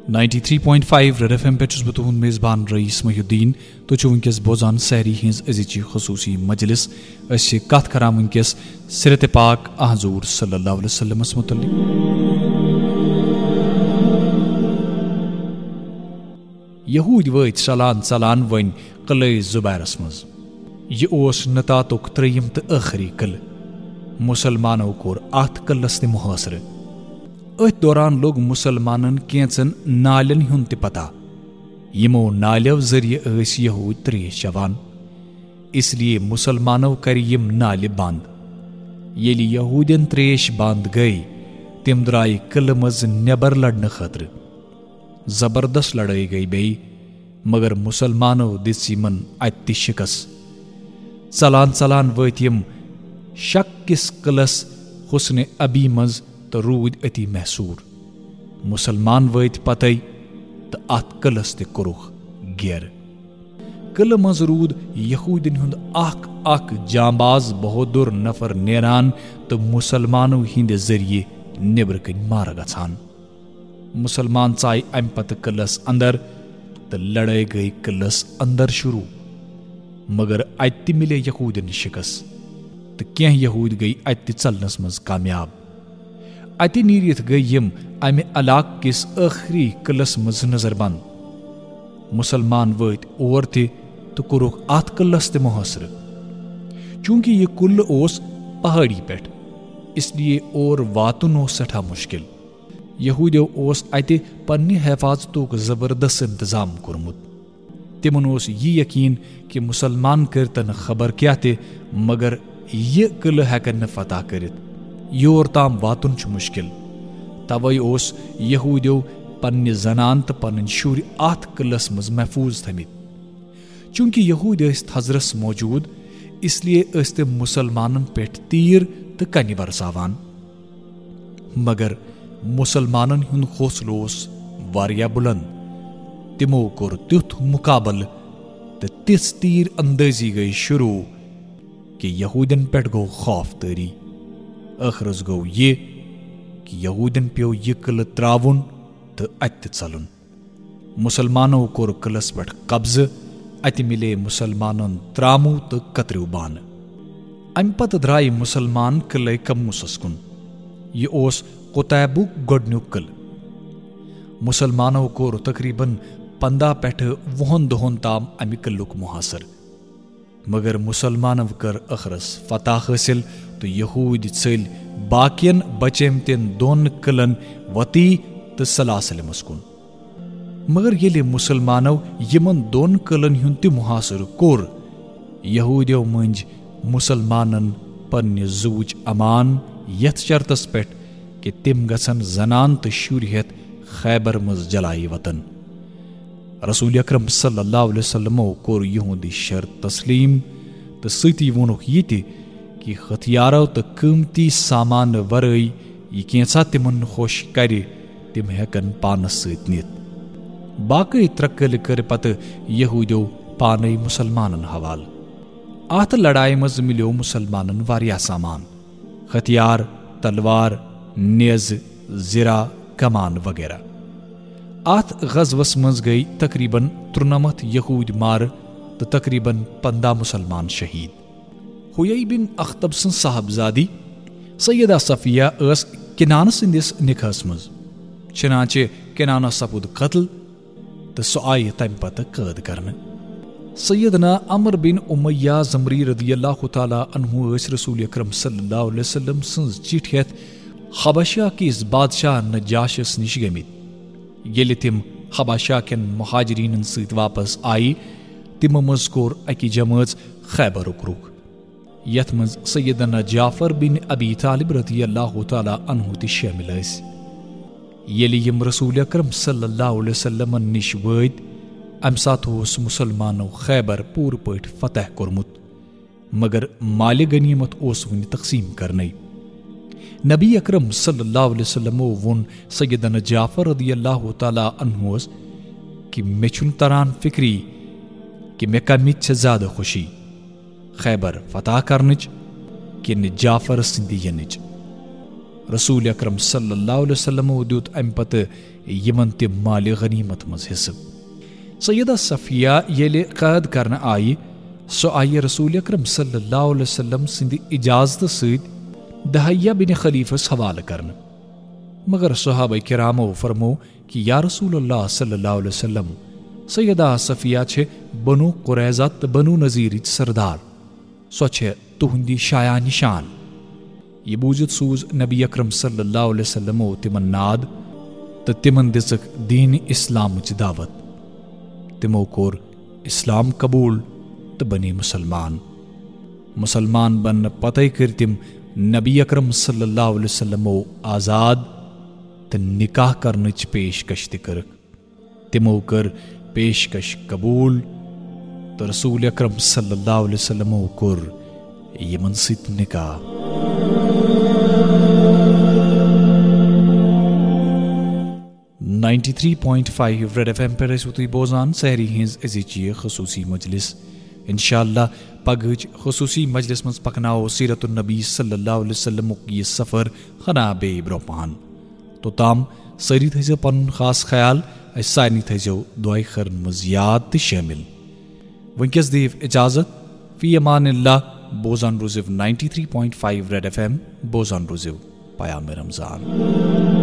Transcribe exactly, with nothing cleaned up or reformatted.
Ninety three point five red F M पे छुस बह तुहंद मेज़बान रईस महिउद्दीन तो छु वंकस बोजान सहरी हिंज अजिची खसूसी मजलिस अस कत करान वंकस सिरत पाक हजूर सल्लल्लाहु अलैहि वसल्लम मुतल्लिक। यहूद वत चलान चलान वन क़िले ज़ुबैरस मज। यह ओस नतातुक त्रेयम तो आखिरी क़िल। मुसलमानों कोर अत क़िलस ते मुहासर। अथ दौरान लोग मुसलमानन कैंचन नालन हुंद ते पता। यमो नाल्यों जरिए अस यहूद त्रेश चवान, इसलिए मुसलमानों कर यम नाले बंद। येली यहूदन त्रेश बंद गई तिम द्राय क़िल मज नेबर लड़न खतर। जबरदस्त लड़ाई गई बई, मगर मुसलमानों दिस यमन अत शिकस। चलान चलान वत यम शक किस क़िलस हुस्न अबी मज तो रूद अति महसूर। मुसलमान वत पतई तो अत क़िलस ते कोरुख गिर। क़िल मज रूद यहूदन हुंद अख अख जांबाज बहादुर नफर नेरान तो मुसलमानों हिंद जरिए नेबर कन मार गछान। मुसलमान चाय अम पत क़िलस अंदर तो लड़ाई गई क़िलस अंदर शुरू, मगर अत मिले यहूदन शिकस तो क्या यहूद गई अत चलनस मज कामयाब। अति नीरित गई यम अमे इलाक किस आखिरी क़िलस मज नजरबंद। मुसलमान वत और थे तो कोरुख अत क़िलस ते मुहासर। चूंकि यह कुल ओस पहाड़ी पेट, इसलिए और वातुन ओस सठा मुश्किल। यहूदियों ओस अति पन्ने हिफाजतुक जबरदस्त इंतजाम कोरमुत। तिमन ओस यह यकीन कि मुसलमान करतन खबर क्या थे, मगर यह क़िल हेकन फतह करित। योर ताम वातुन छु मुश्किल। तवै ओस यहूदियों पन्ने जनान तो पन्न शुर अत क़िलस मज महफूज थमित। चूंकि यहूद स थजरस मौजूद, इसलिए अस ते मुसलमानन पेट तीर तो कनि बरसावान। मगर मुसलमानन हुंद हौसलो ओस वारिया बुलंद। तिमो कोर त्युथ मुकाबल तो तिस तीर अंदाजी गई शुरू कि यहूदन पेट गो खौफ तरी। आखिरस गो ये कि यहूदन प्यो यह क़िल त्रावुन तो अत चलन। मुसलमानों कोर क़िलस पेट कब्ज। अत मिले मुसलमानन त्रामु तो कतरु बान। अम पत द्राय मुसलमान क़िले कम्मुसस कुन। यह ओस कुतैबुक गोडन्युक क़िल। मुसलमानों कोर तकरीबन पंदा पेठ वहन दोहन ताम अमि क़िलुक मुहासर, मगर मुसलमानों कर अखरस फतह हासिल तो यहूद चल बाकियन बचेमतिन दोन क़िलन वती तो सलासल मस्कुन। मगर येले मुसलमानों यमन दोन क़िलन हुंद ते मुहासर कोर, यहूदियों मंज मुसलमानन पन्ने जूज अमान यथ शर्तस पेट कि तिम गसन जनान तो शुर हेत खैबर मज जलाई वतन। रसूल अकरम सल्लल्लाहु अलैहि वसल्लम कोर यहूदी शर्त तस्लीम तो सती वोनुख ये कि हथियारों तो कीमती सामान वरई यह कैसा तिमन खुश करे तिम हेकन पानस सत नित। बाकी त्रक्कल कर पत यहूदियों पानई मुसलमानन हवाल। अत लड़ाई मज मिलो मुसलमानन वारिया सामान, हथियार, तलवार, नेज, जिरा, कमान वगैरह। अत गज़वस मज गई तकरीबन त्रुनमत यहूद मार तो तकरीबन पंदा मुसलमान शहीद। हुयई बिन अख्तब सन साहबजादी सैयदा सफिया अस किनान सिंदिस निकास मज। चनाचे किनाना सपुद कत्ल तो सो आय तम पत कैद करन। सैयदना अमर बिन उमय्या ज़मरी रदियल्लाहु ताला अन्हु अस रसूल अकरम सल्लल्लाहु अलैहि वसल्लम सन्ज चिठ हेत हबशा किस बादशाह नजाशस निश गमित। येले तिम हबशा केन मुहाजिरीन सत वापस आई, तिम मज कोर अकि जमात खैबरुक रुख, यथ मज सैयदना जाफर बिन अबी तालिब रदियल्लाहु ताला अन्हु ते शामिल अस। येले यम रसूल अकरम सल्लल्लाहु अलैहि वसल्लम निश वत, अम साथ ओस मुसलमानों खैबर पूर पट फतह कोरमुत, मगर माल गनीमत ओस वुन तकसीम करनई। नबी अकरम सल्लल्लाहु अलैहि वसल्लम वोन सैयदना जाफर रदियल्लाहु ताला अन्हु कि मे छुन तरान फिक्री कि मे कमित से ज्यादा खुशी खैबर फतह करनच कि जाफर सिंदी यनिच। रसूल अकरम सल्लल्लाहु अलैहि वसल्लम दियुत अमि पतः यमन ते माल गनीमत मज हिस्स। सैयदा सफिया येले कैद करने आई सो आये रसूल अकरम सल्लल्लाहु अलैहि वसल्लम सिंदि इजाजत सद दहैया बिन खलीफस हवाले करने, मगर सहाबा किरामो फरमो कि या रसूलुल्लाह सल्लल्लाहु अलैहि वसल्लम सैयदा सफिया छे बनु कुरैजा त बनु नजीर सरदार, सो छे तुहंदी शाया निशान। ये बूझित सूज नबी अकरम सल्लल्लाहु अलैहि वसल्लम तिमन नाद त तिमन दिसक दीन इस्लाम च दावत। तिमो कोर इस्लाम कबूल त बनी मुसलमान। मुसलमान बन पतई कर तिम नबी अकरम सल्लल्लाहु अलैहि वसल्लम आजाद त निकाह करनच पेशकश त कर। तिमो कर पेशकश कबूल तो रसूल अकरम सल्लल्लाहु अलैहि वसल्लम कोर यमन सित निकाह। Ninety three point five red F M पर तुई बोजान सहरी हिंज अजीची खसूसी मजलिस। इंशाअल्लाह पगच खसूसी मजलिस मज पकनाओ सीरतुन नबी सल्लल्लाहु अलैहि वसल्लम ये सफ़र खना बे ब्रोपान। तो ताम सरी थो पन खास ख्याल सानी थो दुआ खर मज याद शामिल। वनकस दीव इजाजत फी अमानिल्लाह। बोजान रोजिव ninety three point five red F M बोजान रोजिव पायाम रमजान।